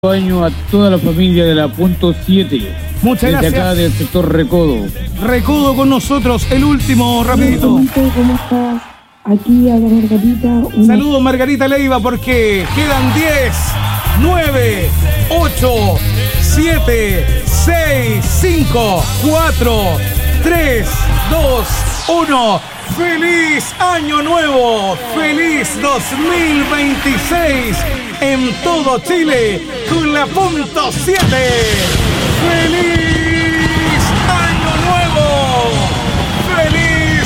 Año a toda la familia de la Punto 7. Muchas gracias. Desde acá del sector Recodo. Recodo con nosotros, el último, rapidito. ¿Cómo estás? Aquí a la Margarita. Saludos Margarita Leiva porque quedan 10, 9, 8, 7, 6, 5, 4, 3, 2, 1. ¡Feliz Año Nuevo! ¡Feliz 2026! En todo Chile, con la Punto 7. ¡Feliz Año Nuevo! ¡Feliz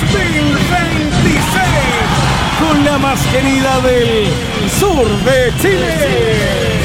2026! Con la más querida del sur de Chile.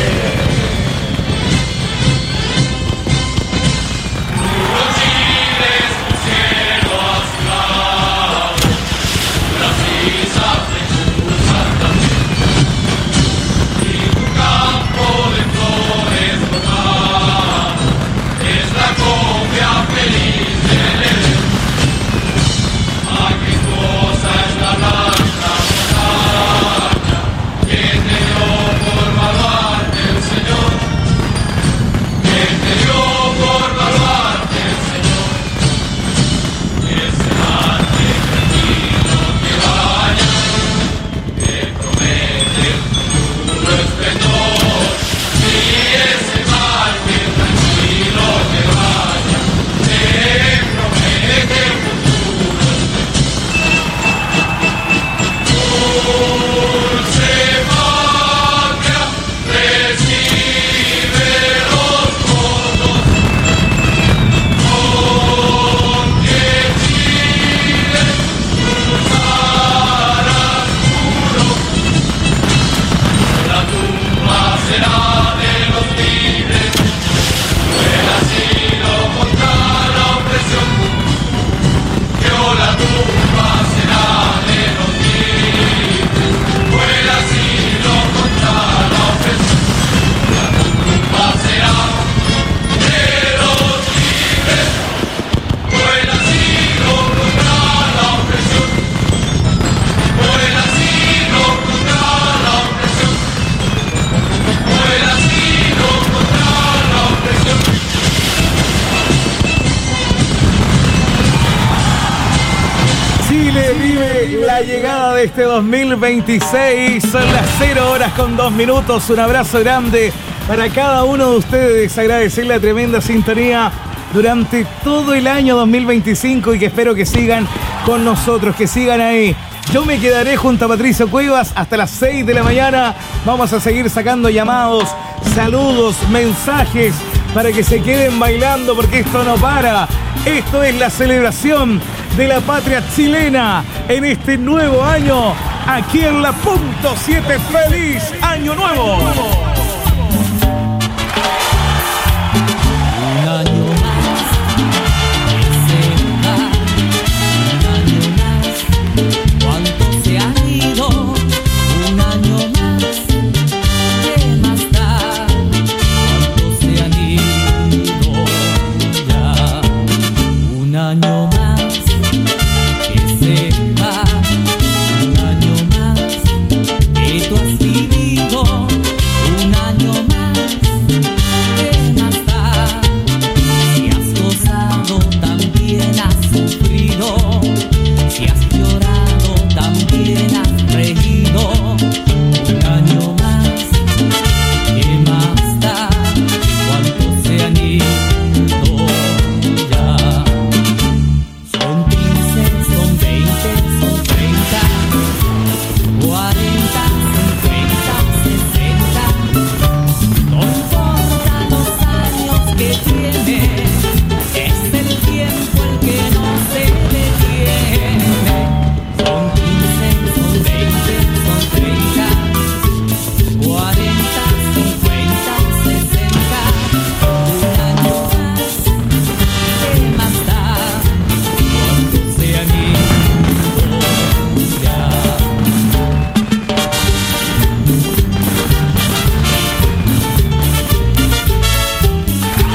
Este 2026 son las 0:02. Un abrazo grande para cada uno de ustedes. Agradecer la tremenda sintonía durante todo el año 2025 y que espero que sigan con nosotros, que sigan ahí. Yo me quedaré junto a Patricio Cuevas hasta las 6 de la mañana. Vamos a seguir sacando llamados, saludos, mensajes para que se queden bailando porque esto no para. Esto es la celebración de la patria chilena en este nuevo año, aquí en la Punto 7. ¡Feliz Año Nuevo! Un año más se va, un año más, ¿cuántos se han ido? Un año más, ¿qué más da? ¿Cuántos se han ido ya? Un año más.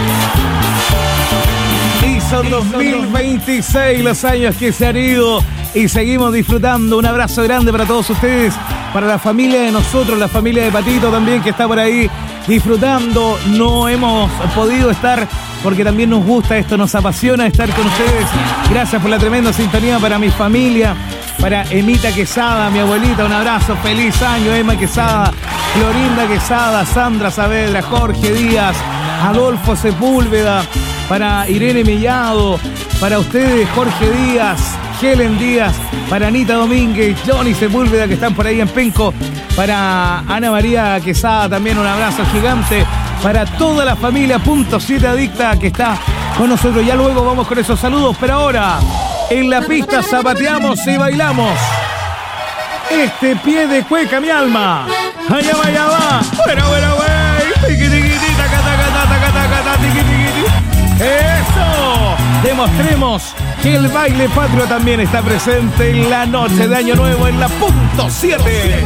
Son 2026 los años que se han ido y seguimos disfrutando. Un abrazo grande para todos ustedes, para la familia de nosotros, la familia de Patito también que está por ahí disfrutando. No hemos podido estar porque también nos gusta esto, nos apasiona estar con ustedes. Gracias por la tremenda sintonía para mi familia, para Emita Quesada, mi abuelita, un abrazo, feliz año, Emma Quesada, Florinda Quesada, Sandra Saavedra, Jorge Díaz, Adolfo Sepúlveda, para Irene Mellado, para ustedes Jorge Díaz, Helen Díaz, para Anita Domínguez, Johnny Sepúlveda que están por ahí en Penco, para Ana María Quesada también un abrazo gigante, para toda la familia Punto 7 Adicta que está con nosotros. Ya luego vamos con esos saludos, pero ahora en la pista zapateamos y bailamos este pie de cueca mi alma. Allá va, allá va. Bueno, bueno, güey. Tiqui, tiqui, tiqui, taca, taca, taca, taca, taca, tiqui, tiqui, tiqui. ¡Eso! Demostremos que el baile patrio también está presente en la noche de Año Nuevo en la Punto 7.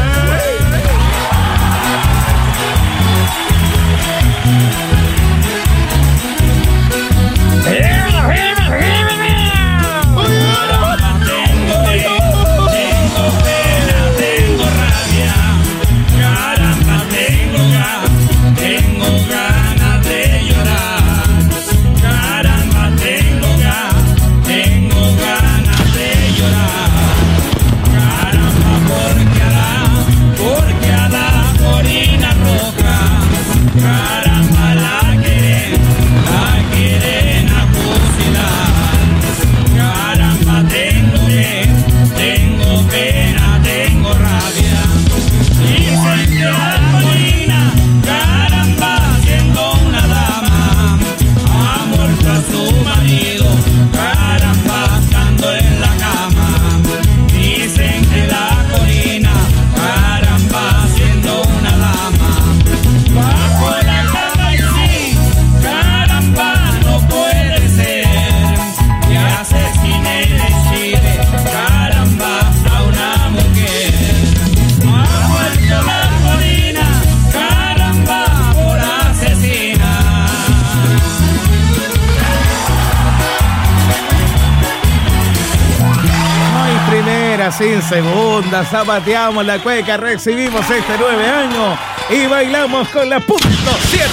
Sin segunda, zapateamos la cueca, recibimos este 9 años y bailamos con la Punto 7.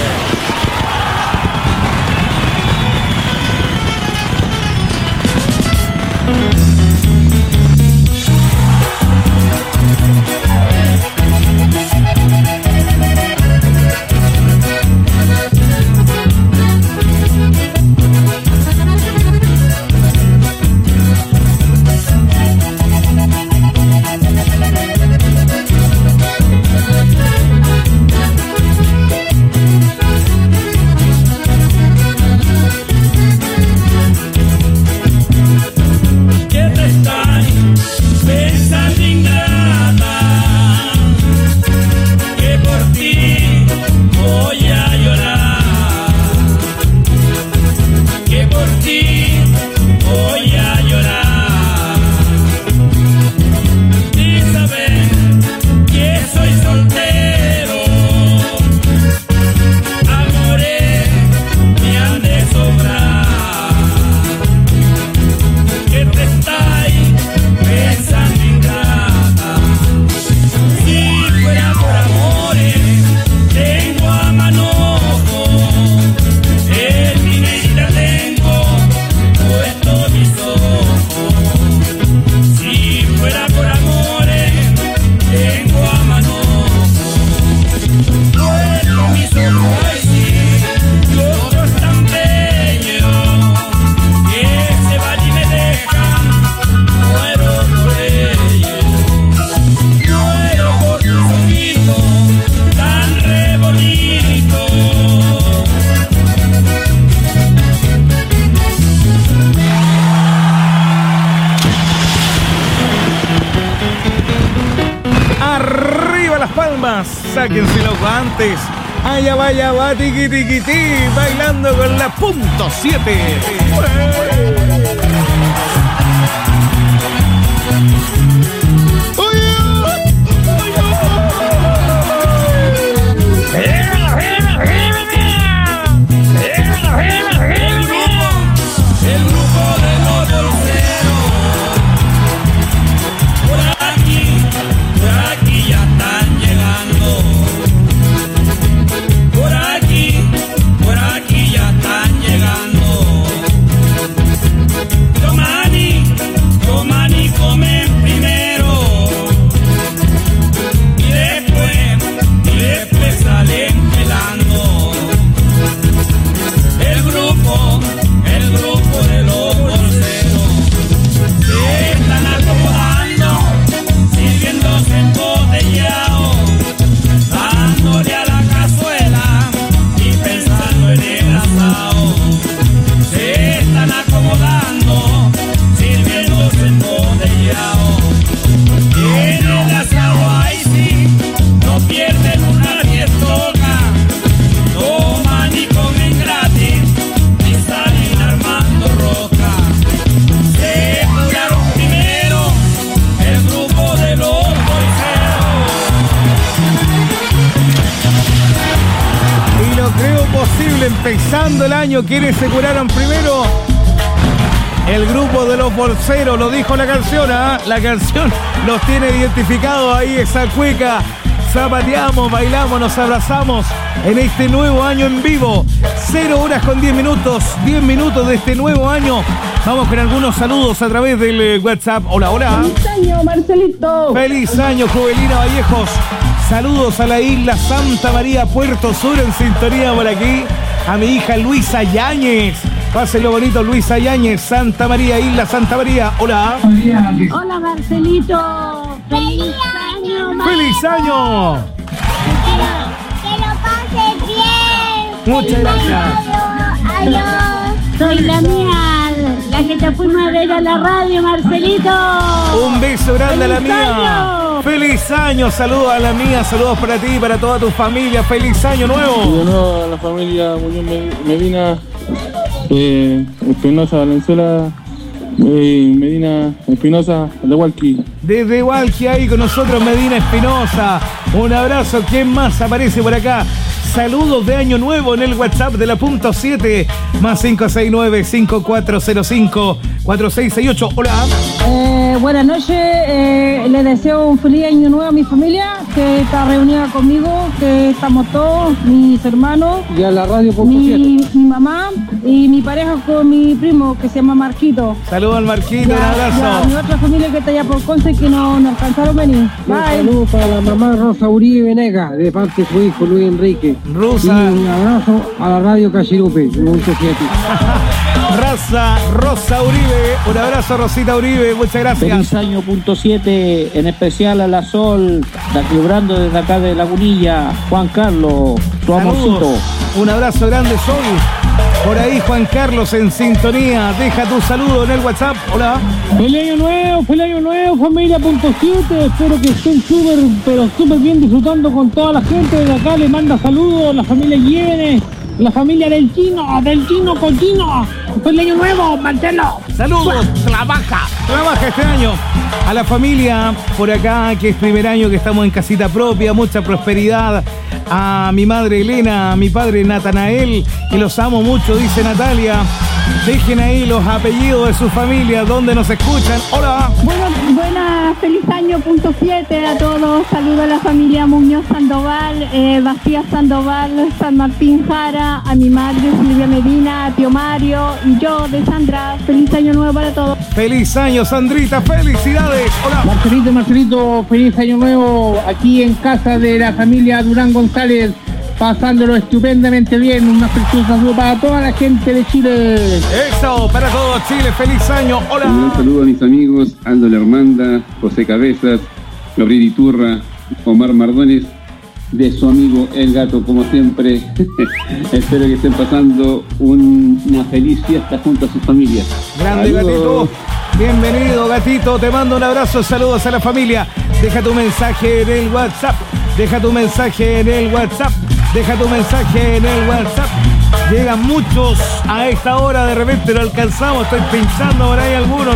Sáquense los guantes. Allá vaya, va, tiqui, tiqui, ti, bailando con la Punto 7. El grupo de los bolseros. increíble, empezando el año. ¿Quiénes se curaron primero? El grupo de los bolseros, lo dijo la canción, ¿ah? La canción los tiene identificados ahí, esa cueca. Zapateamos, bailamos, nos abrazamos en este nuevo año en vivo. 0 horas con 10 minutos, 10 minutos de este nuevo año. Vamos con algunos saludos a través del WhatsApp. Hola, hola. ¡Feliz año, Marcelito! Feliz año, Juvelina Vallejos. Saludos a la isla Santa María, Puerto Sur, en sintonía por aquí. A mi hija Luisa Yáñez. Pásenlo bonito, Luisa Yáñez, Santa María, Isla Santa María. Hola. Hola, Marcelito. ¡Feliz año! ¡Feliz año! Que lo pases bien. Muchas gracias. Adiós. Soy la mía, la que te fuimos a ver a la radio, Marcelito. Un beso grande a la ¡Feliz mía. año! ¡Feliz año! Saludos a la mía, saludos para ti y para toda tu familia. ¡Feliz año nuevo! De nuevo a la familia Muñoz Medina, Espinosa Valenzuela, Medina Espinosa, de Hualqui. Desde Hualqui ahí con nosotros Medina Espinosa. Un abrazo. ¿Quién más aparece por acá? Saludos de año nuevo en el WhatsApp de la punto 7 más 569-5405-4668. Hola. Buenas noches, le deseo un feliz año nuevo a mi familia que está reunida conmigo, que estamos todos, mis hermanos, Y a la radio por mi mamá y mi pareja con mi primo que se llama Marquito. Saludos al Marquito, un Y a abrazo. mi otra familia que está allá por Conce que no alcanzaron a venir. Bye. Saludos para la mamá Rosa Uribe Venega, de parte de su hijo Luis Enrique. Rusa. Y un abrazo a la radio Cachirupe, mucho siete. Rosa Uribe. Un abrazo, Rosita Uribe. Muchas gracias. Feliz año punto 7, en especial a la Sol, celebrando desde acá de Lagunilla, Juan Carlos, su amorcito. Saludos. Un abrazo grande, Sol. Por ahí, Juan Carlos en sintonía. Deja tu saludo en el WhatsApp. Hola. ¡Feliz año nuevo, familia punto 7! Espero que estén súper bien disfrutando con toda la gente. De acá le manda saludos la familia Jiménez, la familia del chino Cochino. ¡Feliz año nuevo, Marcelo! Saludos. Trabaja este año. A la familia por acá, que es primer año que estamos en casita propia. Mucha prosperidad. A mi madre Elena, a mi padre Natanael, que los amo mucho, dice Natalia. Dejen ahí los apellidos de su familia, donde nos escuchan. Hola. Buenas, feliz año punto 7 a todos. Saludo a la familia Muñoz Sandoval, Bastía Sandoval, San Martín Jara, a mi madre Silvia Medina, a tío Mario y yo de Sandra. Feliz año nuevo para todos. Feliz año, Sandrita. Felicidades. Hola. Marcelito, feliz año nuevo aquí en casa de la familia Durán González, pasándolo estupendamente bien. Un afectuoso saludo para toda la gente de Chile. Eso, para todo Chile. Feliz año. Hola. Un saludo a mis amigos Aldo Lermanda, José Cabezas, Gabriel Iturra, Omar Mardones, de su amigo El Gato, como siempre. Espero que estén pasando una feliz fiesta junto a sus familias. Grande, Saludos. Gatito. Bienvenido, Gatito. Te mando un abrazo. Saludos a la familia. Deja tu mensaje en el WhatsApp. Deja tu mensaje en el WhatsApp. Llegan muchos a esta hora, de repente lo alcanzamos. Estoy pinchando por ahí algunos,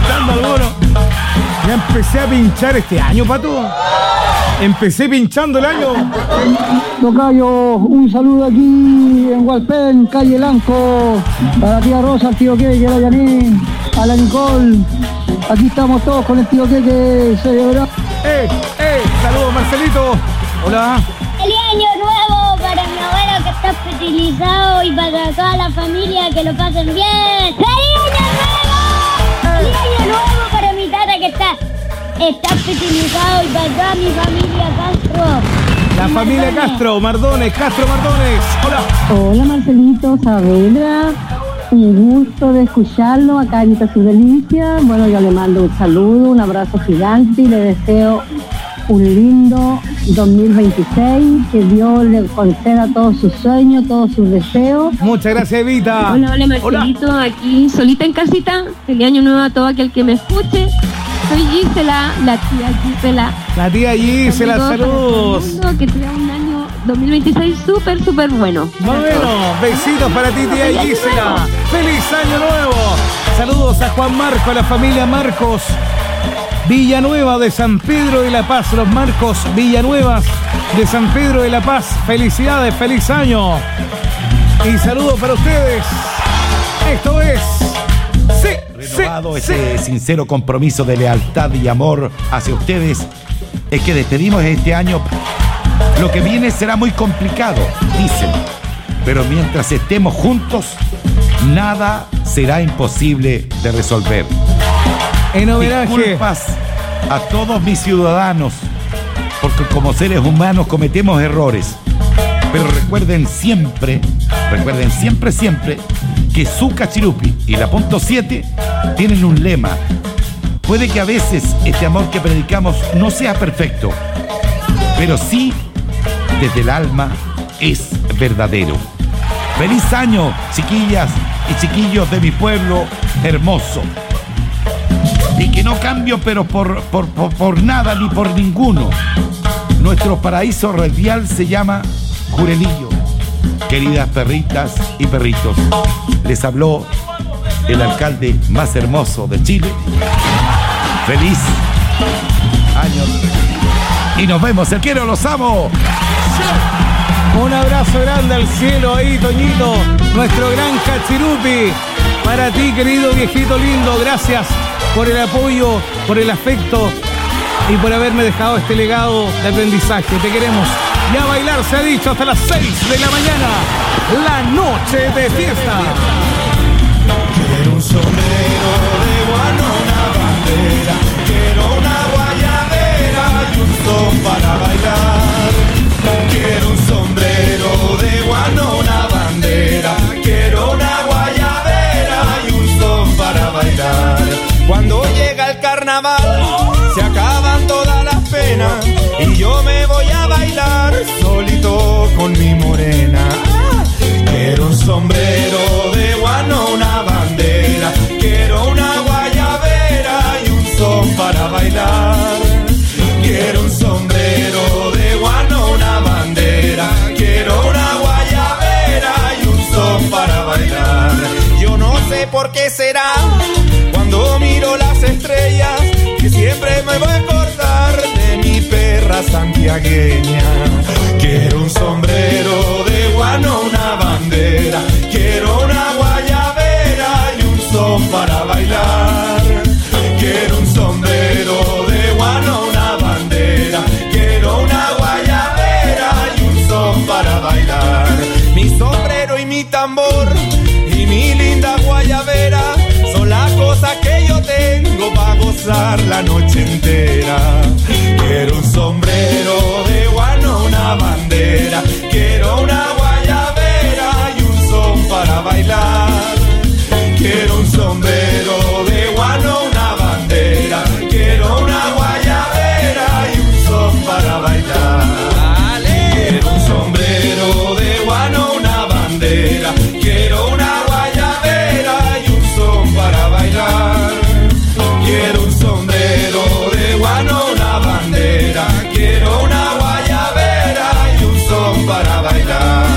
Ya empecé a pinchar este año, Pato. Empecé pinchando el año. Tocayo, un saludo aquí en Hualpén, calle Lanco, a la tía Rosa, al tío Keke, a la Yanín, a la Nicole. Aquí estamos todos con el tío Keke celebrando. Saludos, Marcelito. Hola. Feliz año nuevo para mi abuelo que está hospitalizado y para toda la familia, que lo pasen bien. ¡Feliz año nuevo! ¡Feliz año nuevo para mi tata que está hospitalizado y para toda mi familia Castro! La familia Mardones. Hola. Hola Marcelito, Saavedra, un gusto de escucharlo acá en Su Delicia. Bueno, yo le mando un saludo, un abrazo gigante y le deseo un lindo 2026, que Dios le conceda todos sus sueños, todos sus deseos. Muchas gracias, Evita. Hola Marcelito, aquí solita en casita. Feliz año nuevo a todo aquel que me escuche. Soy Gisela, la tía Gisela. La tía Gisela, saludos. Que tenga un año 2026 súper bueno. Bueno, besitos para ti, tía Gisela. ¡Feliz año nuevo! Saludos a Juan Marco, a la familia Marcos Villanueva de San Pedro de la Paz. Los Marcos Villanuevas de San Pedro de la Paz. Felicidades, feliz año. Y saludos para ustedes. Esto es... Renovado este sincero compromiso de lealtad y amor hacia ustedes, es que despedimos este año. Lo que viene será muy complicado, dicen, pero mientras estemos juntos, nada será imposible de resolver. En homenaje. Disculpas a todos mis ciudadanos, porque como seres humanos cometemos errores. Pero recuerden siempre, siempre, que Zucca Chirupi y la Punto 7 tienen un lema. Puede que a veces este amor que predicamos no sea perfecto, pero sí, desde el alma, es verdadero. ¡Feliz año, chiquillas y chiquillos de mi pueblo hermoso! Y que no cambio, pero por nada ni por ninguno. Nuestro paraíso radial se llama Jurelillo. Queridas perritas y perritos, les habló el alcalde más hermoso de Chile. ¡Feliz año! Y nos vemos, el quiero, los amo. Un abrazo grande al cielo ahí, Toñito, nuestro gran Cachirupi. Para ti, querido viejito lindo, gracias por el apoyo, por el afecto y por haberme dejado este legado de aprendizaje. Te queremos. Y a bailar se ha dicho hasta las 6 de la mañana. La noche de fiesta. Quiero un sombrero de guano, una bandera. Quiero una guayabera y un son para bailar. Quiero un sombrero de guano, una bandera. Quiero una guayabera y un son para bailar. Cuando llega el carnaval, se acaban todas las penas y yo me voy a bailar solito con mi morena. Quiero un sombrero de guano, una bandera. Quiero una guayabera y un son para bailar. Quiero un sombrero de guano, una bandera. Quiero una guayabera y un son para bailar. Yo no sé por qué será cuando miro las estrellas que siempre me voy a acordar de mi perra santiagueña. Quiero un sombrero de guano, una bandera. Quiero una guayabera y un son para bailar. Quiero un sombrero de guano, una bandera. Quiero una guayabera y un son para bailar. Mi sombrero y mi tambor y mi linda guayabera son las cosas que yo tengo para gozar la noche entera. Quiero un sombrero de guano, una bandera. Quiero una guayabera y un son para bailar. Quiero un sombrero de guano, una bandera. Quiero una guayabera y un son para bailar. Quiero un sombrero de guano, una bandera. Quiero una guayabera y un son para bailar. Quiero un sombrero de guano, una bandera. Quiero una guayabera y un son para bailar.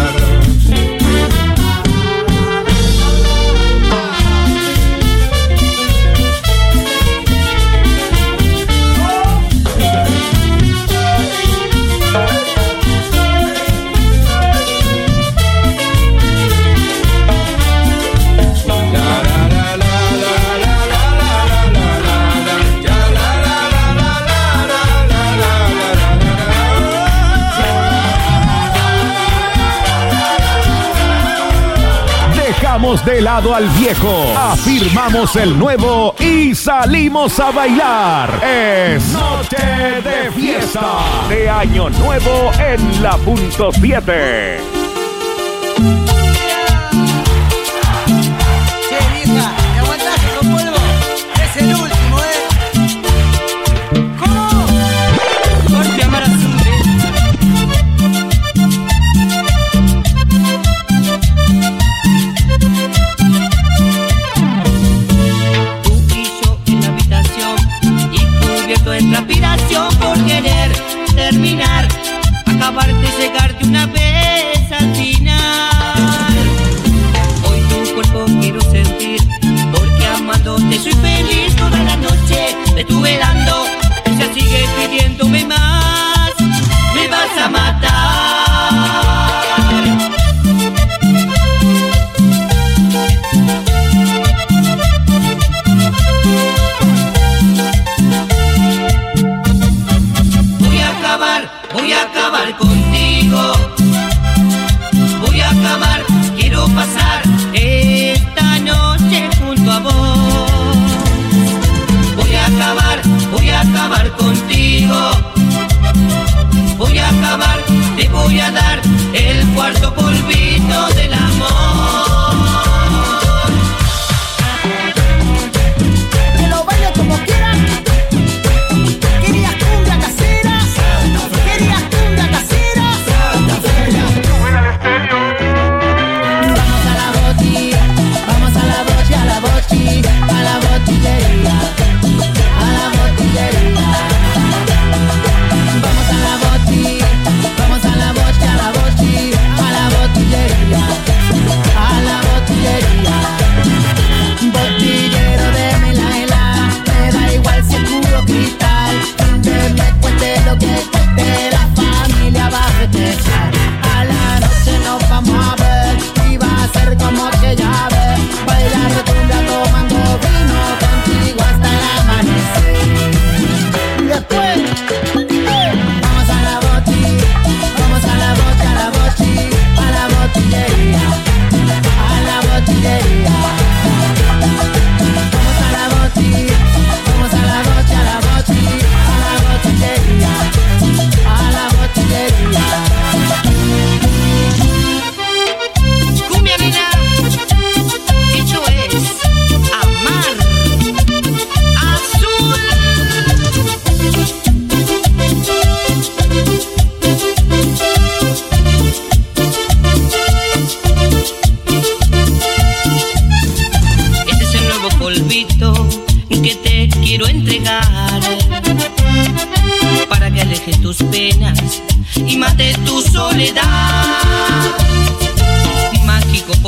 Dejamos de lado al viejo, afirmamos el nuevo y salimos a bailar. Es Noche de Fiesta de Año Nuevo en la Punto 7. Che, vieja, ¿te aguantás que no vuelvo? Es el último, ¿Cómo? Porque amar a en transpiración por querer terminar, acabarte, llegarte una vez al final. Hoy tu cuerpo quiero sentir,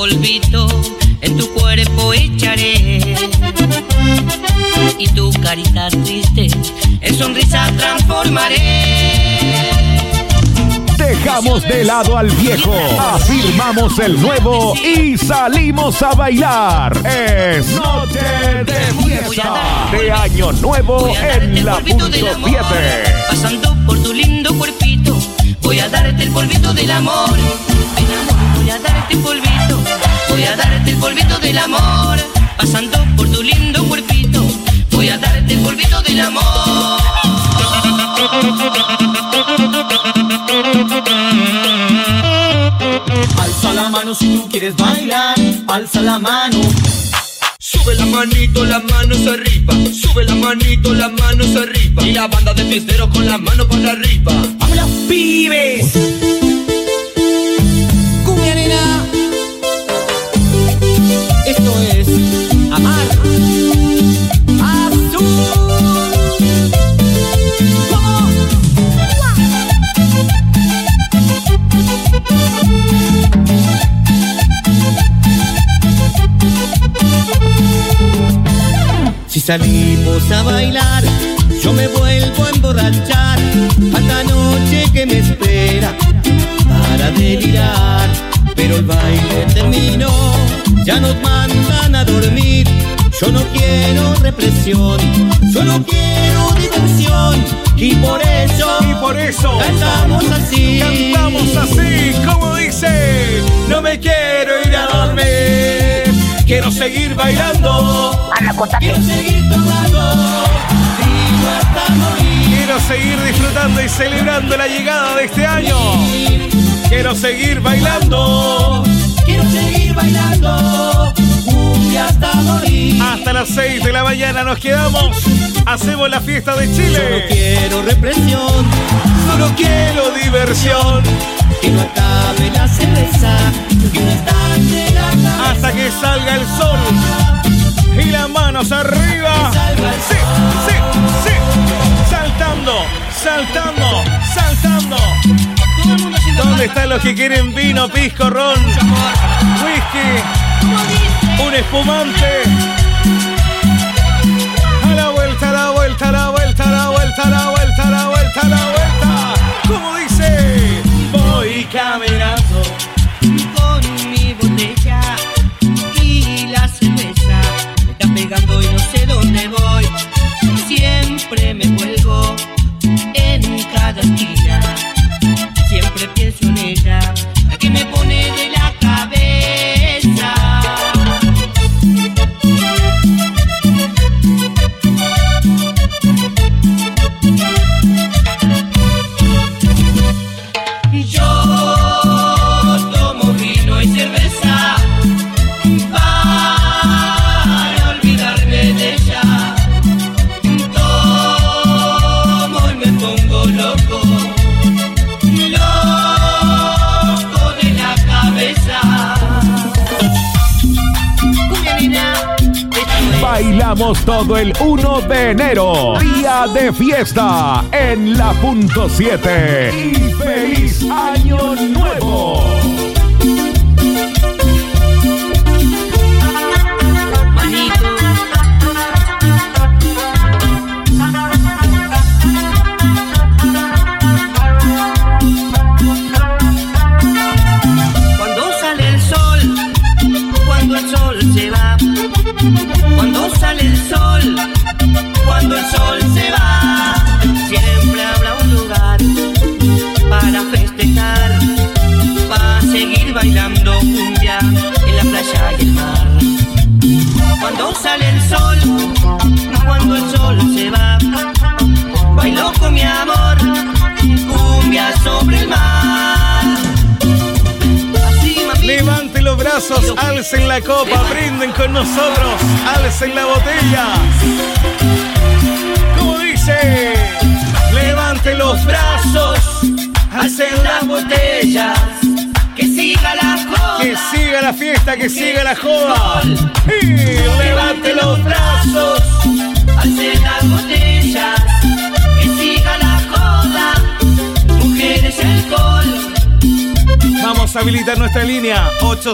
polvito en tu cuerpo echaré y tu carita triste en sonrisa transformaré. Dejamos de lado al viejo, afirmamos el nuevo y salimos a bailar. Es Noche de Fiesta de Año Nuevo en la punto 7. Pasando por tu lindo cuerpito, voy a darte el polvito del amor. Ven amor, voy a darte el polvito, voy a darte el polvito del amor. Pasando por tu lindo cuerpito, voy a darte el polvito del amor. Alza la mano si tú quieres bailar, alza la mano. Sube la manito, las manos arriba. Sube la manito, las manos arriba. Y la banda de fiesteros con las manos para arriba. ¡Vámonos, pibes! Cumbia nena. Esto es Amar Azul. Si salimos a bailar, yo me vuelvo a emborrachar. Esta noche que me espera para delirar. Pero el baile terminó, ya nos mandan a dormir. Yo no quiero represión, solo quiero diversión. Y por eso cantamos así, como dice. No me quiero ir a dormir, quiero seguir bailando, quiero seguir tomando, digo hasta morir. Quiero seguir disfrutando y celebrando la llegada de este año. Quiero seguir bailando, cumbia hasta morir. Hasta las 6 de la mañana nos quedamos. Hacemos la fiesta de Chile. Yo no quiero represión, solo quiero diversión. Que no acabe la cerveza, que no estalle la cabeza. Hasta que salga el sol y las manos arriba. Sí, sí, sí. Saltando, saltando, saltando. ¿Dónde están los que quieren vino, pisco, ron, whisky, un espumante? A la vuelta, a la vuelta, a la vuelta, a la vuelta, a la vuelta, a la vuelta, a la vuelta. ¿Cómo dice? Voy caminando con mi botella y la cerveza me está pegando y no sé dónde voy. Siempre me cuelgo en cada esquina. Siempre pienso en ella, la que me pone de la cabeza. Yo tomo vino y cerveza para olvidarme de ella. Tomo y me pongo loco. Bailamos todo el 1 de enero, día de fiesta en la punto 7. Y feliz año nuevo. Cuando sale el sol, cuando el sol se va. Cuando sale el sol, cuando el sol se va, siempre habrá un lugar para festejar, para seguir bailando cumbia en la playa y el mar. Cuando sale el sol, cuando el sol se va, bailo con mi amor, cumbia sobre el mar. Levanten los brazos, alcen la copa, brinden con nosotros, alcen la botella. ¿Cómo dice? Levanten los brazos, alcen las botellas. Que siga la joda, que siga la fiesta, que siga la joda. Y levanten los brazos, alcen las botellas. Que siga la joda, mujeres alcohol. Vamos Vamos a habilitar nuestra línea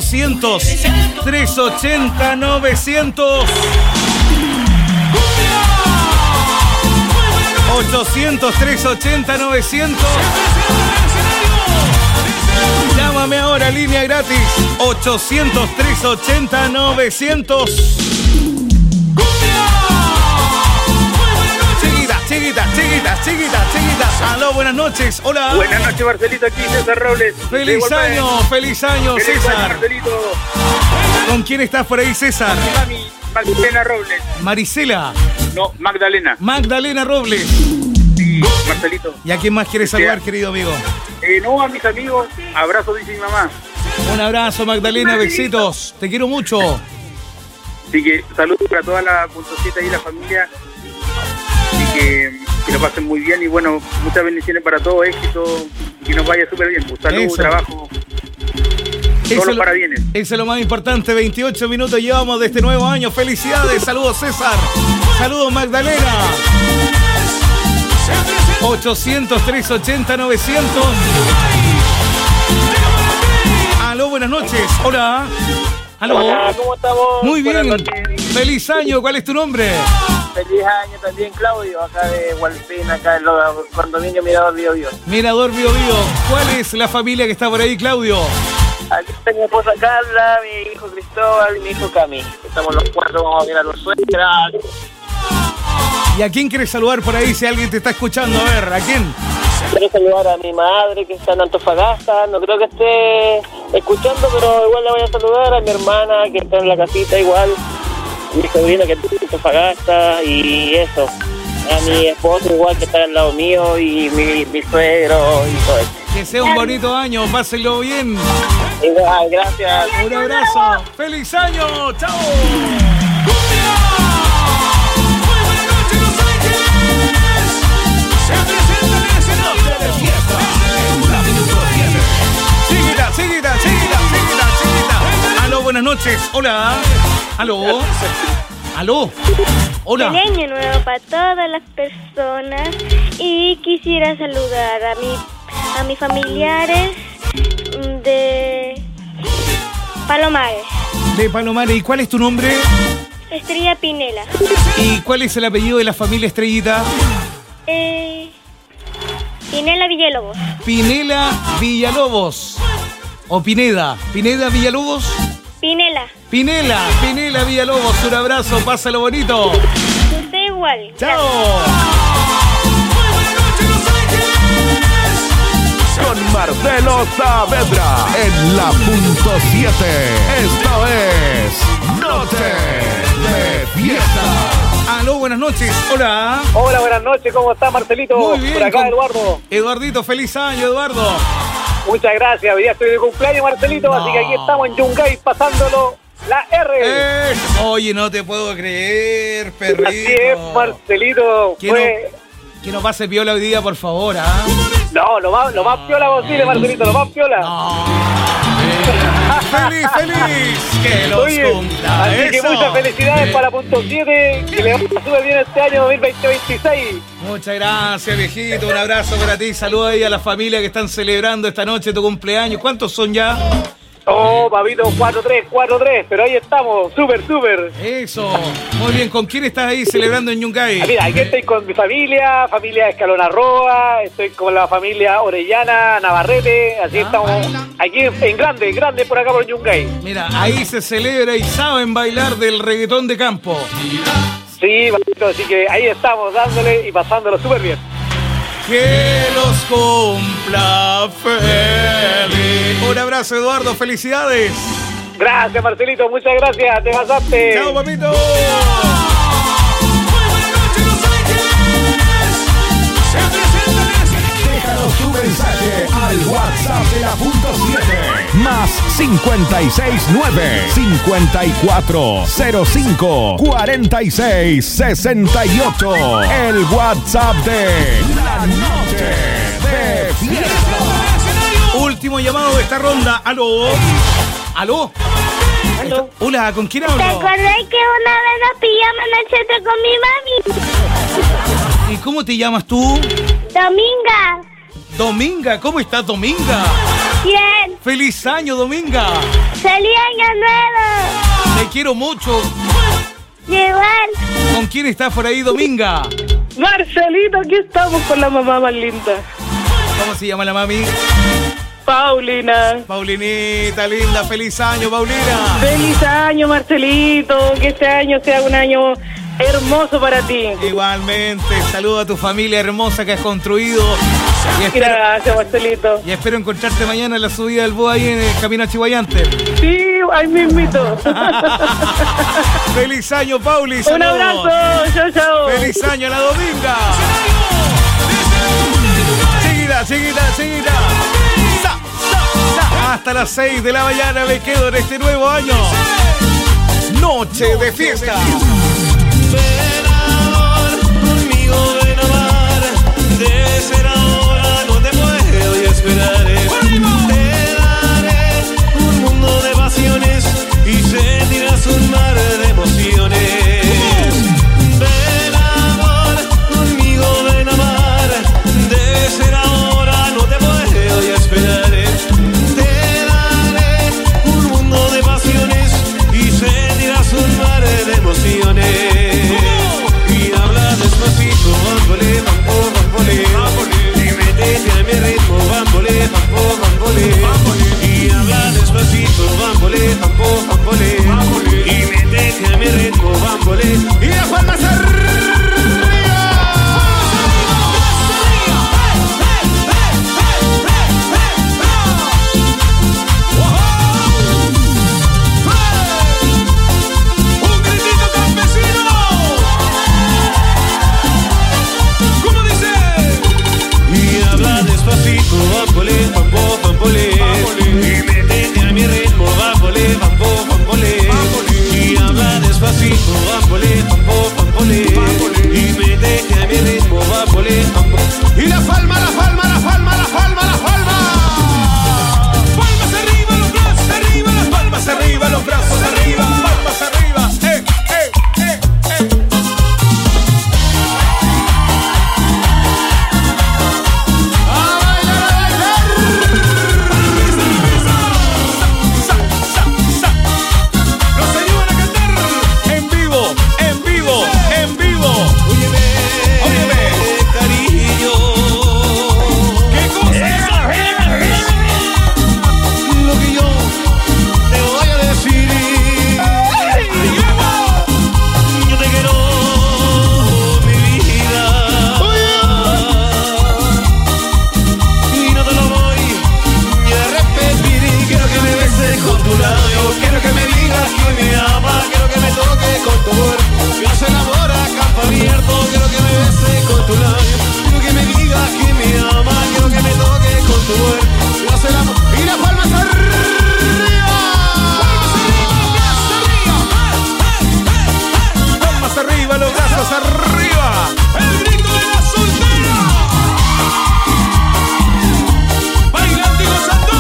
800-380-900. 800-380-900. Llámame ahora, línea gratis 800-380-900. Chiquita. Aló, buenas noches. Hola. Buenas noches, Marcelito. Aquí César Robles. Feliz año, César. Marcelito. ¿Con quién estás por ahí, César? Mami, Magdalena Robles. Marisela. No, Magdalena. Magdalena Robles. Sí, Marcelito. ¿Y a quién más quieres saludar, querido amigo? No, a mis amigos. Abrazo, dice mi mamá. Un abrazo, Magdalena. Besitos. Te quiero mucho. Así que saludos para toda la .7 y la familia. Así que lo pasen muy bien y bueno, muchas bendiciones para todo, éxito y que nos vaya súper bien. Salud, trabajo, todos los parabienes. Eso es lo más importante. 28 minutos llevamos de este nuevo año. Felicidades. Saludos, César. Saludos, Magdalena. 800-380-900. Aló, buenas noches. Hola. Aló. Hola, ¿cómo estamos? Muy bien. Feliz año. ¿Cuál es tu nombre? Feliz año también, Claudio, acá de Hualpén, acá en el condominio Mirador Bio Bio. Mirador Bio Bio. ¿Cuál es la familia que está por ahí, Claudio? Aquí está mi esposa Carla, mi hijo Cristóbal y mi hijo Cami. Estamos los cuatro, vamos a ver a los suegras. ¿Y a quién quieres saludar por ahí si alguien te está escuchando? A ver, ¿a quién? Quiero saludar a mi madre que está en Antofagasta, no creo que esté escuchando, pero igual la voy a saludar, a mi hermana que está en la casita igual, mi sobrino que está en Antofagasta y eso, a mi esposo igual que está al lado mío y mi suegro y todo eso. Que sea un bonito año, pásenlo bien. Igual, gracias. Un abrazo, feliz año, chao. Chiquita. Aló, buenas noches. Hola. Aló. Hola. Feliz año nuevo para todas las personas y quisiera saludar a mis familiares de Palomares. De Palomares. ¿Y cuál es tu nombre? Estrella Pinela. ¿Y cuál es el apellido de la familia Estrellita? Pinela Villalobos. Pinela Villalobos. ¿O Pineda? ¿Pineda Villalobos? Pinela Villalobos. Un abrazo, pásalo bonito. Usted igual. Chao. Con Marcelo Saavedra en la .7. Esto es Noche de Fiesta. Aló, buenas noches. Hola. Hola, buenas noches. ¿Cómo está, Marcelito? Muy bien. Por acá, Eduardo. Eduardito, feliz año, Eduardo. Muchas gracias. Hoy día estoy de cumpleaños, Marcelito, así que aquí estamos en Yungay pasándolo la R. Oye, no te puedo creer, perrito. Así es, Marcelito. Que no pase piola hoy día, por favor, ¿ah? No, lo más piola posible, Marcelito, lo más piola. ¡Feliz! ¡Que los cumpla! Así que muchas felicidades para .7, que le vaya súper bien este año 2026. Muchas gracias, viejito. Un abrazo para ti. Saludos ahí a la familia que están celebrando esta noche tu cumpleaños. ¿Cuántos son ya? Oh, papito, 4-3, pero ahí estamos, súper. Eso, muy bien. ¿Con quién estás ahí celebrando en Yungay? Mira, aquí estoy con mi familia Escalona Roa, estoy con la familia Orellana, Navarrete, así estamos aquí en grande por acá por Yungay. Mira, ahí se celebra y saben bailar del reggaetón de campo. Sí, papito, así que ahí estamos dándole y pasándolo súper bien. Que los cumpla feliz. Un abrazo, Eduardo, felicidades. Gracias, Marcelito, muchas gracias, te pasaste. Chao, papito. Déjanos tu mensaje al WhatsApp de la .7 más 569-5405-4668. El WhatsApp de la Noche de Fiesta. Último llamado de esta ronda. Aló. Hola, ¿con quién hablo? ¿Te acordás que una vez nos pillamos en el centro con mi mami? ¿Y cómo te llamas tú? Dominga. Dominga, ¿cómo estás, Dominga? Bien. ¡Feliz año, Dominga! ¡Feliz año nuevo! Te quiero mucho. Igual. ¿Con quién estás por ahí, Dominga? Marcelito, aquí estamos con la mamá más linda. ¿Cómo se llama la mami? Paulina. Paulinita, linda. ¡Feliz año, Paulina! ¡Feliz año, Marcelito! Que este año sea un año hermoso para ti. Igualmente. Saludo a tu familia hermosa que has construido. Gracias, Marcelito. Y espero encontrarte mañana en la subida del búho ahí en el camino a Chihuayante. Sí, ahí mismito. ¡Feliz año, Pauli! Un ¡Saludos! abrazo. Chao, chao. ¡Feliz año a la Dominga! Seguida. Hasta las 6 de la mañana me quedo en este nuevo año. Noche de fiesta. Ven amor, conmigo ven a amar. De ser ahora no te puedo y esperaré. Te daré un mundo de pasiones y sentirás un mar de emociones. Ven amor, conmigo ven a amar. De ser ahora no te puedo y esperaré. Te daré un mundo de pasiones y sentirás un mar de emociones. Y habla despacito, bambole, bambole, y métete a mi ritmo, bambole, bambole. Y habla despacito, bambole, bambole, y métete a mi ritmo, bambole. Y las palmas arriba. Despacito, bambole, bambo, bambole, y métete a mi ritmo, bambole, bambo, bambole, y habla despacito, bambole, bambo, bambole, y métete a mi ritmo, bambole, bambo. Y la palma, la palma, la palma, la palma, la palma. Palmas arriba, los brazos arriba, las palmas arriba, los brazos arriba, palmas arriba. Quiero que me digas que me ama, quiero que me toque con tu cuerpo, que nos enamora a campo abierto, quiero que me beses con tu labio, quiero que me digas que me ama, quiero que me toque con tu cuerpo, que nos enamora. Y las palmas arriba, Palmas arriba, los brazos arriba. el grito de la soltera, bailando y gozando.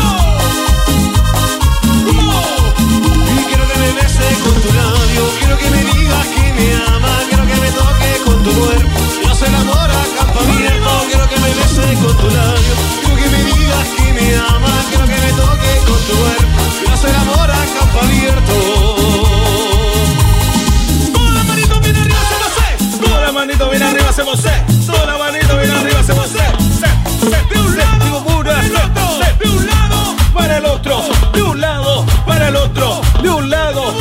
Con tu labio, quiero que me digas que me ama, quiero que me toque con tu cuerpo, nos enamora a campo abierto, quiero que me beses con tu labio, quiero que me digas que me ama, quiero que me toque con tu cuerpo, nos enamora a campo abierto. Con la manito bien arriba hacemos C, Con la manito bien arriba hacemos C, con la manito bien arriba hacemos C, de un lado, de un lado para el otro, de un lado para el otro, de un lado.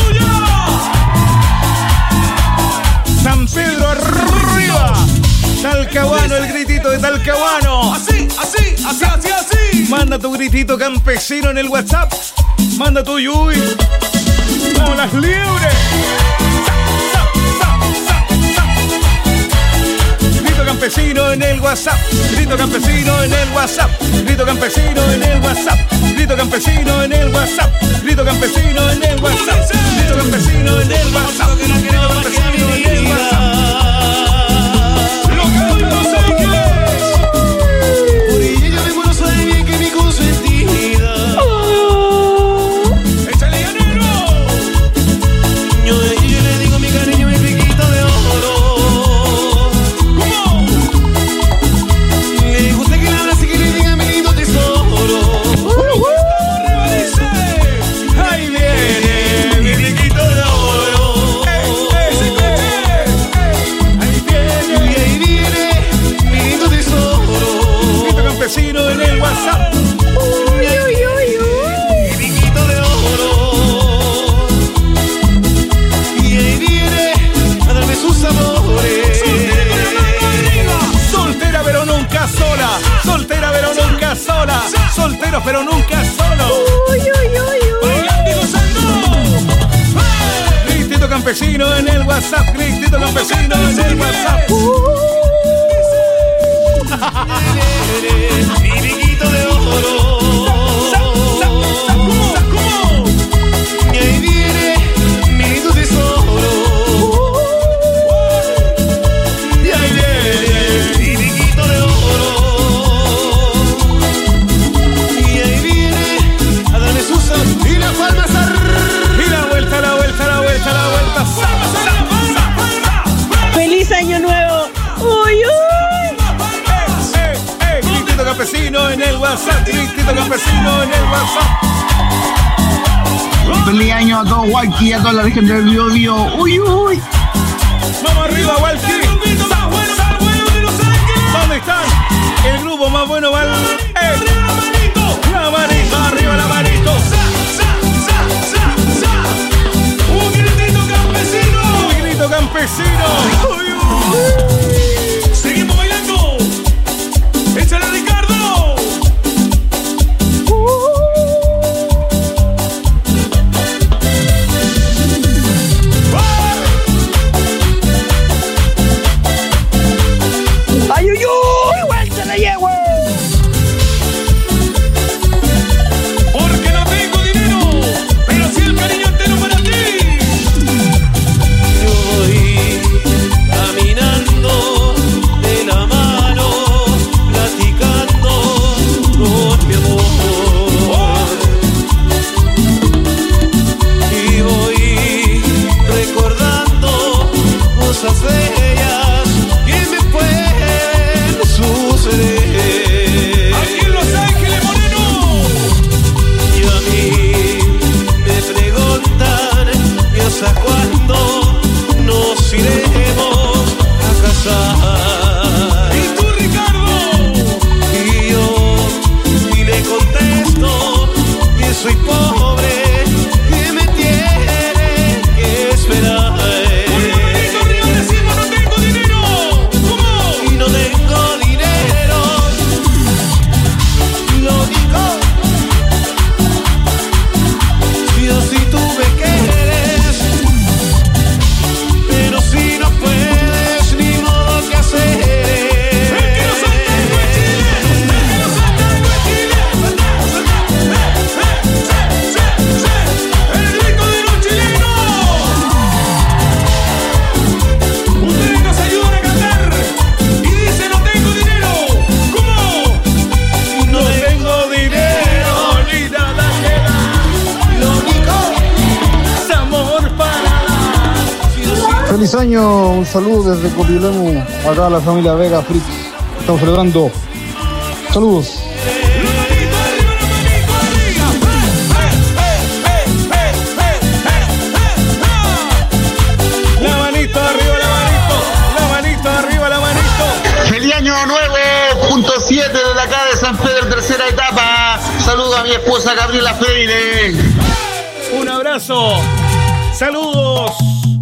San Pedro arriba. Talcahuano, el gritito de Talcahuano. Así. Manda tu gritito campesino en el WhatsApp. Manda tu yuy. Como las liebres. Grito campesino en el WhatsApp. Grito campesino en el WhatsApp. Grito campesino en el WhatsApp. Grito campesino en el WhatsApp. Grito campesino en el WhatsApp. Grito campesino en el WhatsApp. Grito campesino en el WhatsApp. Lo que no sé qué es. Por ella me muero, sabe bien que mi consentida. ¡Échale llanero! Yo de ella le digo mi cariño, mi piquito de oro. ¿Cómo? Le gusta que le abrace y que le diga mi lindo tesoro. Campesino en el WhatsApp. Grito Campesino en el WhatsApp. Mi liguito de oro. Y ahí viene mi tu tesoro. Y ahí viene mi liguito de oro. Y ahí viene a darle sus y las palmas arriba. Y la vuelta, la vuelta, la vuelta, la vuelta. ¡Feliz año nuevo! ¡Uy, uy! Grito Campesino en el WhatsApp. Grito Campesino en el WhatsApp. Feliz año a todos Hualqui, a toda la región del Biobío. Uy, uy. Vamos arriba, Hualqui. ¿Dónde están? El grupo más bueno va la manito, arriba la manito. Un gritito campesino. Un grito campesino. Uy, uy. Seguimos bailando. Échale a Ricardo. ¡Ay, uy, uy! ¡Vuelta la yegua! Porque no tengo dinero, pero sí el cariño entero para ti. Yo voy caminando de la mano, platicando con mi amor. Y voy recordando cosas bellas que me pueden suceder. Aquí en Los Ángeles, Moreno. Y a mí me preguntan, ¿y hasta cuándo nos iremos a casar? ¿Y tú, Ricardo? Y yo le contesto que soy pobre, que me tiene que esperar. Feliz año, un saludo desde Copilemu, acá a la familia Vega Fritz. Estamos celebrando. Saludos. La manito arriba, la manito. La manito arriba, la manito. Feliz año nuevo, punto 7 de acá de San Pedro, tercera etapa. Saludo a mi esposa Gabriela Freire. Un abrazo. Saludos.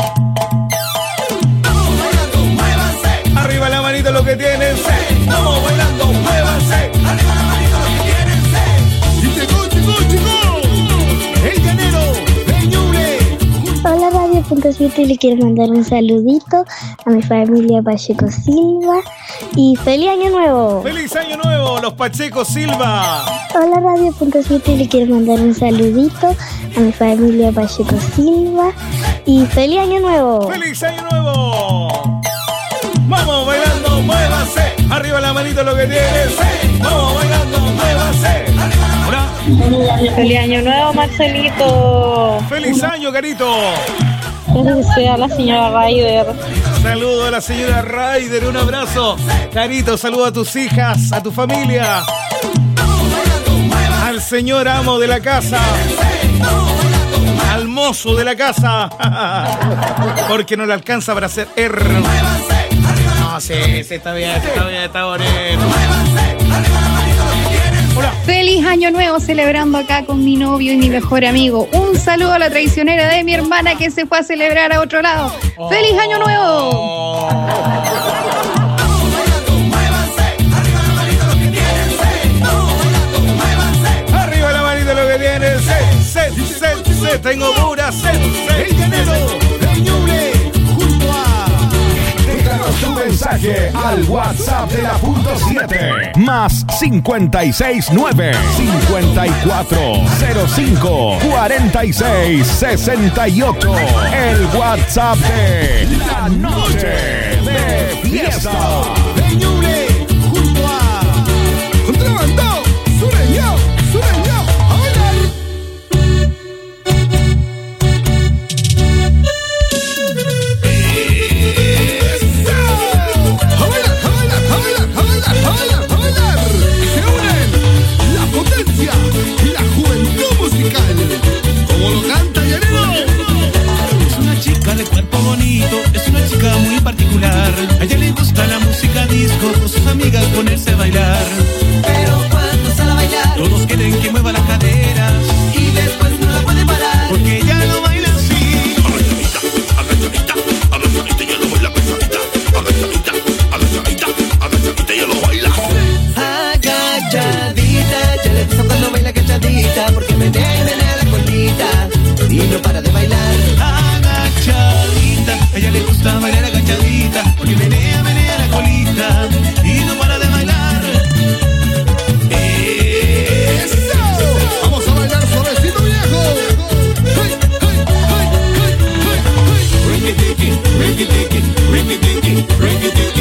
Arriba la manito lo que tienen. Vamos bailando, muévanse. Arriba la manito lo que tienen. Y llegó. El llanero, el ñuble. Hola Radio.7, le quiero mandar un saludito a mi familia Pacheco Silva y feliz año nuevo. Feliz año nuevo, los Pacheco Silva. Hola Radio.7, le quiero mandar un saludito a mi familia Pacheco Silva y feliz año nuevo. Feliz año nuevo. Vamos bailando, muévanse. Arriba la manito lo que tienes. Vamos bailando, muévanse. Hola. ¡Feliz año nuevo, Marcelito! ¡Feliz año, Carito! Que sea la señora Raider. Saludo a la señora Raider, un abrazo. Carito, saludo a tus hijas, a tu familia. Al señor amo de la casa. Al mozo de la casa. Porque no le alcanza para hacer R. No, sí, está bien, está bonito. Hola. Feliz año nuevo, celebrando acá con mi novio y mi mejor amigo. Un saludo a la traicionera de mi hermana que se fue a celebrar a otro lado. ¡Feliz año nuevo! Arriba la manita lo que tiene. Tengo pura sed. El llanero, el ñuble. mensaje al WhatsApp de la punto 7 más 569 5405 4668. El WhatsApp de La Noche de Fiesta. Ñuble, junto a Contrabando, Sureño, a bailar. Se unen la potencia y la juventud musical. Como lo canta Llanero. Es una chica de cuerpo bonito, es una chica muy particular. A ella le gusta la música disco, con sus amigas ponerse a bailar. Pero cuando sale a bailar, todos quieren que mueva las caderas y después no la puede parar, porque ella no baila así. Agachadita, ella lo baila pesadita. Agachadita, ella lo baila. Agachadita, ya le gusta cuando baila agachadita, porque menea la colita y no para de bailar. Agachadita, a ella le gusta bailar agachadita, porque menea la colita y no para de bailar. ¡Eso! Vamos a bailar suavecito, viejo. Ricky-ticky, ricky-ticky, ricky-ticky, ricky-ticky.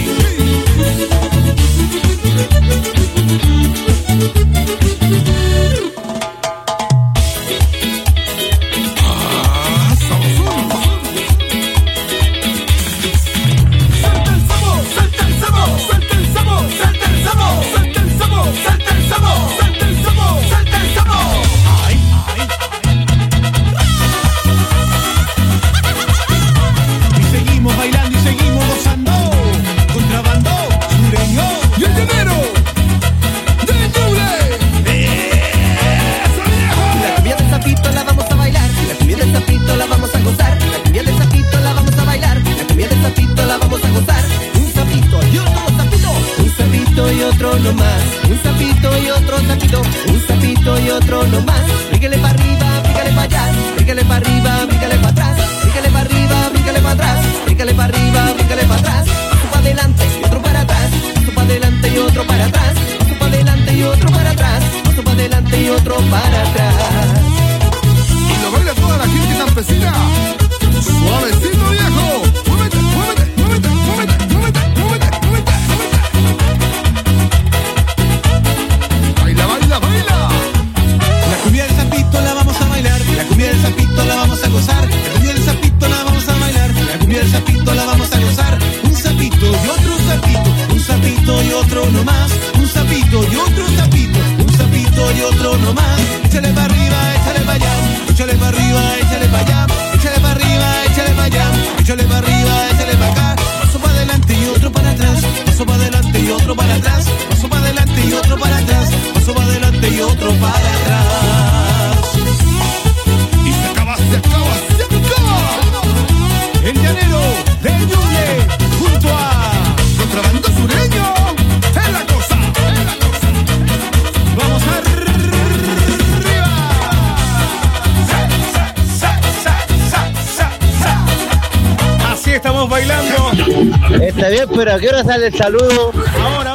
Está bien, pero ¿a qué hora sale el saludo? Ahora.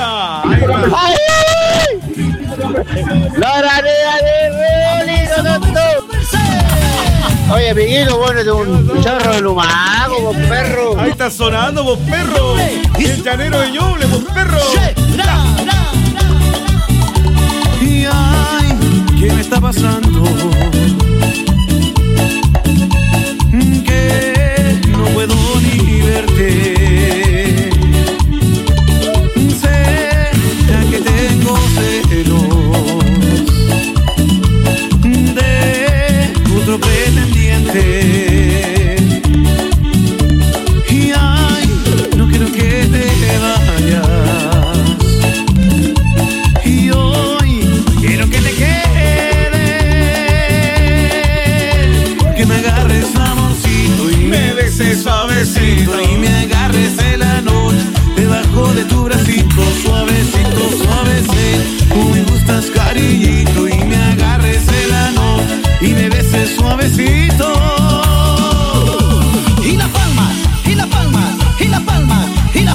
¡Ay! ¡La granera de Reolito, tonto! Oye, Miguelo, bueno, de un chorro de lumaco, vos perro. Ahí está sonando, vos perro. Y el llanero de Ñuble, vos perro. Y ay, ¿qué me está pasando? Que no puedo ni verte. Sé que tengo celos de otro pretendiente. Y ay, no quiero que te vayas. Y hoy quiero que te quedes, que me agarres amorcito y me beses suavecito y me agarres en la noche debajo de tu bracito, suavecito, suavecito. Tú me gustas, cariñito, y me agarres en la noche y me beses suavecito. Y la palma, y la palma, y la palma, y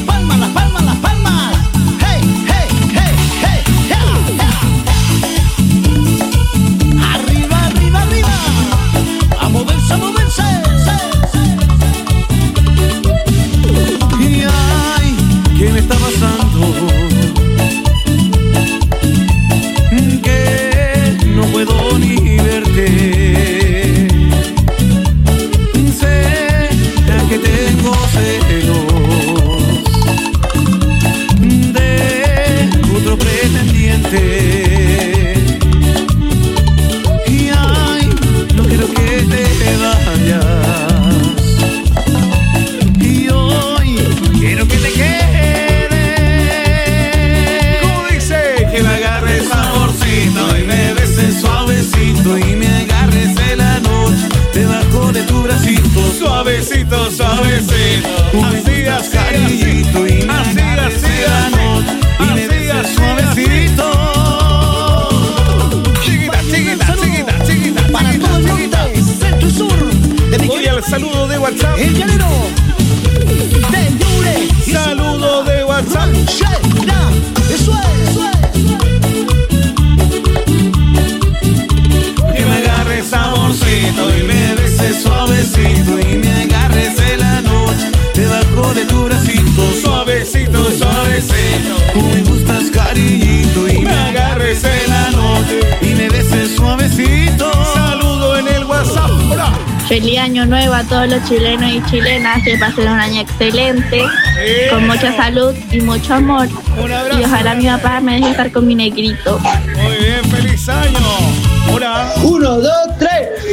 suavecito, suavecito. Así, así, cariñito y así, suavecito. Chiquita, chiquita, chiquita, chiquita. Para todo el norte, centro y sur. Voy al saludo de WhatsApp. El llanero de Yure. Saludo de WhatsApp. Eso es. Que me agarres amorcito y me beses suavecito y me agarres en la noche debajo de tu bracito. Suavecito, suavecito. Me gustas cariñito y me agarres en la noche y me beses suavecito. Saludo en el WhatsApp. Feliz año nuevo a todos los chilenos y chilenas, que pasen un año excelente, con mucha salud y mucho amor. Y ojalá mi papá me deje estar con mi negrito. Muy bien, feliz año. Hola. 1, 2, 3.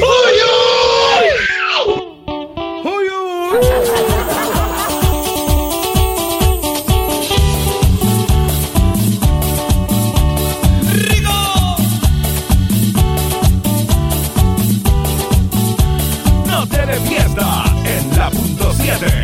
Noche de fiesta en la punto 7.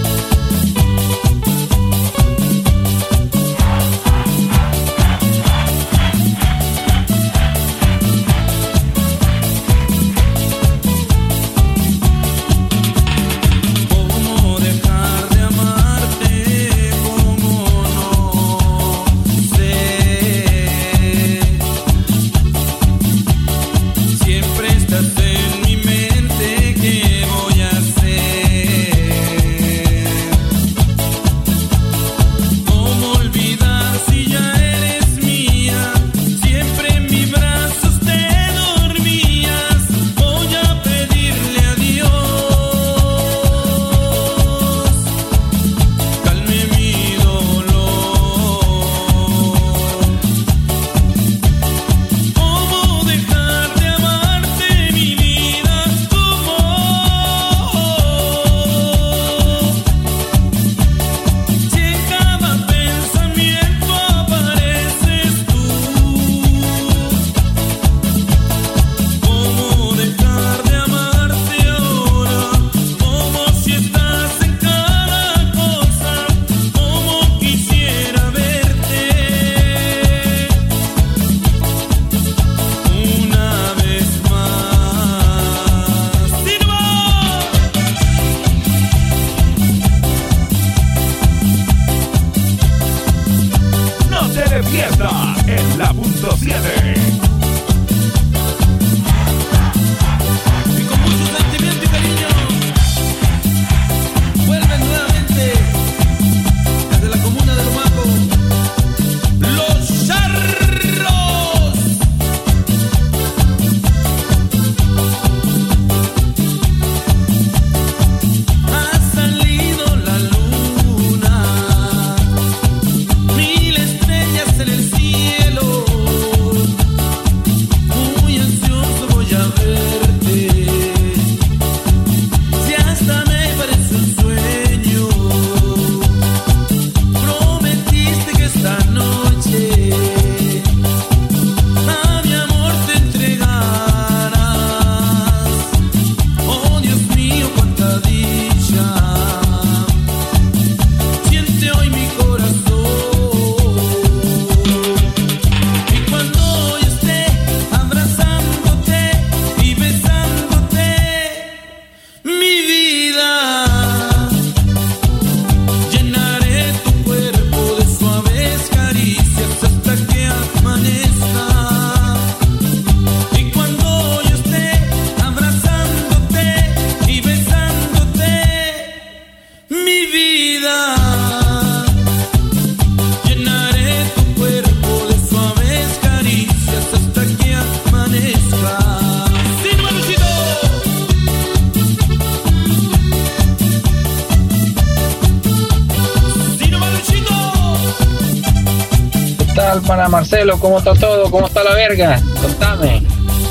tal para Marcelo? ¿Cómo está todo? ¿Cómo está la verga? Contame.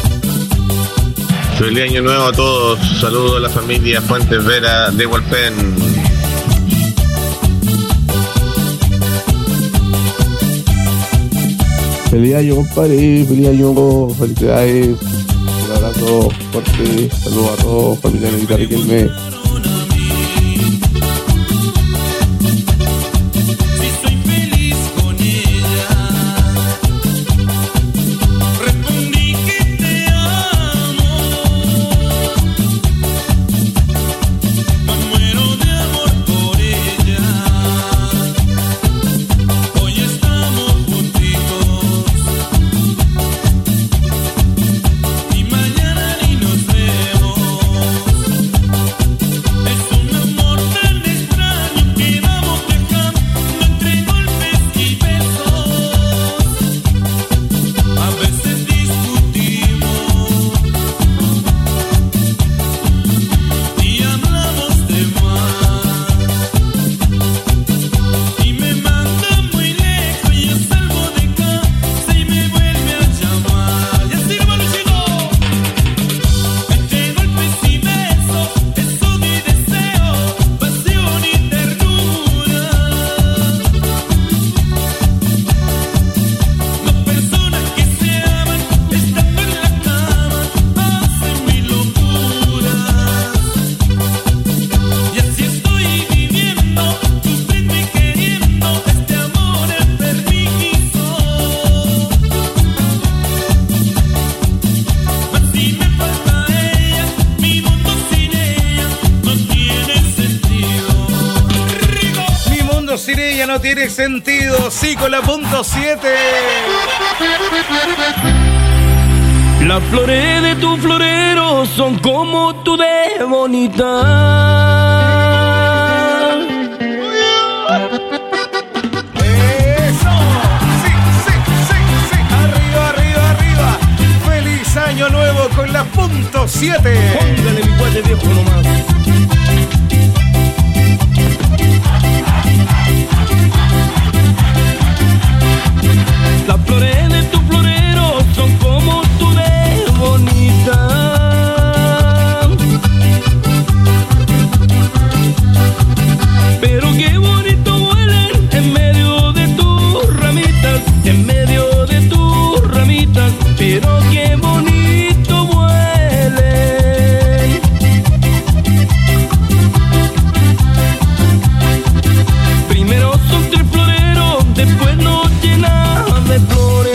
Feliz año nuevo a todos. Saludos a la familia Fuentes Vera de Hualpén. Feliz año, compadre. Feliz año, felicidades. Un abrazo fuerte. Saludos a todos, familia Militar y Quilmes. no tiene sentido. Sí, con la punto 7. Las flores de tu florero son como tú de bonita. Eso. Sí. Arriba. Feliz año nuevo con la punto 7. Póngale mi guache viejo nomás. Las flores de tu florero son como tú de bonita. Pero qué bonito huelen en medio de tus ramitas, en medio de tus ramitas. Pero qué bonito huelen. Primero son tres floreros, después nos llenan de flores.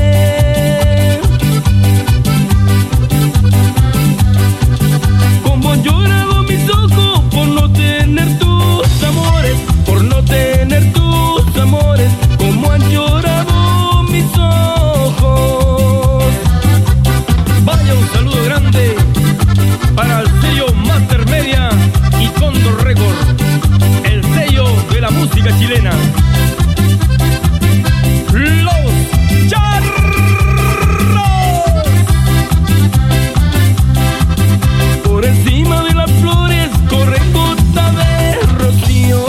Como han llorado mis ojos por no tener tus amores, por no tener tus amores. Como han llorado mis ojos. Vaya un saludo grande para el sello Master Media y Condor Record, el sello de la música chilena. Los Charros. Por encima de las flores corren gotas de rocío.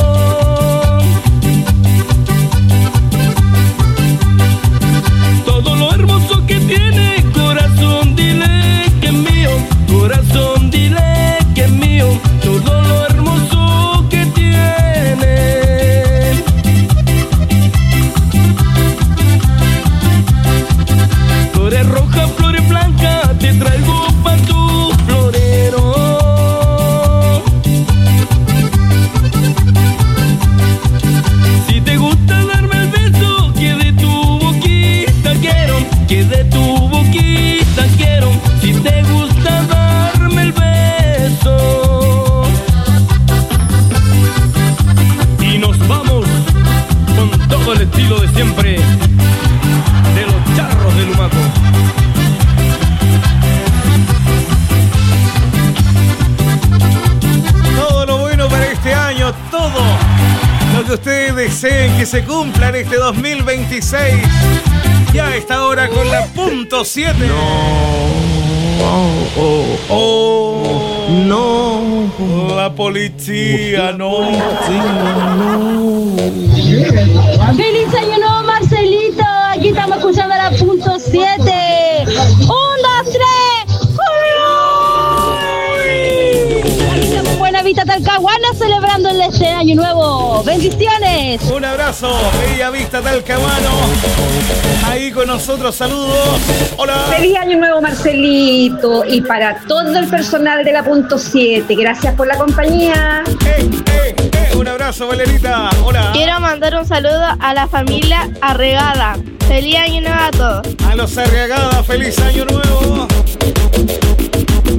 Todo lo hermoso que tiene, corazón, dile que es mío. Corazón, dile que es mío. Todo lo hermoso que tiene. Flores rojas, flores blancas, te traigo pa' tu florero. Si te gusta darme el beso, que de tu boquita quiero, que de tu boquita quiero. Si te gusta darme el beso. Y nos vamos con todo el estilo de siempre de los Charros de Lumaco. Todo lo bueno para este año, todo lo que ustedes deseen que se cumpla en este 2026. Ya está ahora con la punto 7. No. La policía, no. ¡Feliz año nuevo, Marcelito! Aquí estamos escuchando la punto 7. 1, 2, 3. Aquí estamos en Buena Vista, Talcahuano, celebrando este año nuevo. ¡Bendiciones! Un abrazo, Bella Vista, Talcahuano. Ahí con nosotros, saludos. Hola. Feliz año nuevo, Marcelito. Y para todo el personal de la punto 7. Gracias por la compañía. Un abrazo, Valerita. Hola. Quiero mandar un saludo a la familia Arregada. Feliz año nuevo a todos. A los Arregada, feliz año nuevo.